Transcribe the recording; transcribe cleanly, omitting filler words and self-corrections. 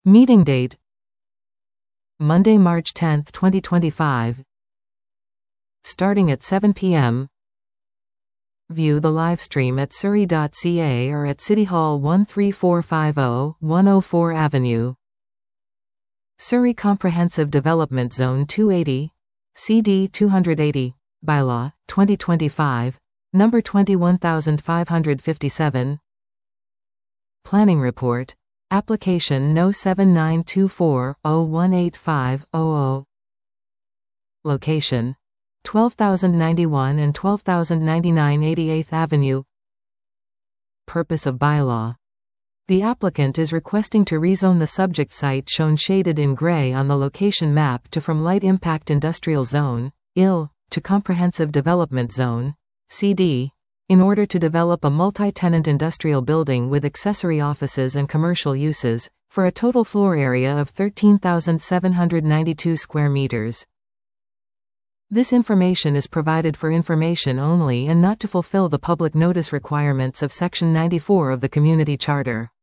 Meeting date: Monday, March 10, 2025. Starting at 7 p.m. View the livestream at surrey.ca or at City Hall 13450, 104 Avenue. Surrey Comprehensive Development Zone 280, CD 280, Bylaw, 2025, Number 21557. Planning Report. Application No. 7924-018500. Location: 12,091 and 12,099 88th Avenue. Purpose of bylaw. The applicant is requesting to rezone the subject site shown shaded in gray on the location map from Light Impact Industrial Zone, IL, to Comprehensive Development Zone, CD, in order to develop a multi-tenant industrial building with accessory offices and commercial uses, for a total floor area of 13,792 square meters. This information is provided for information only and not to fulfill the public notice requirements of Section 94 of the Community Charter.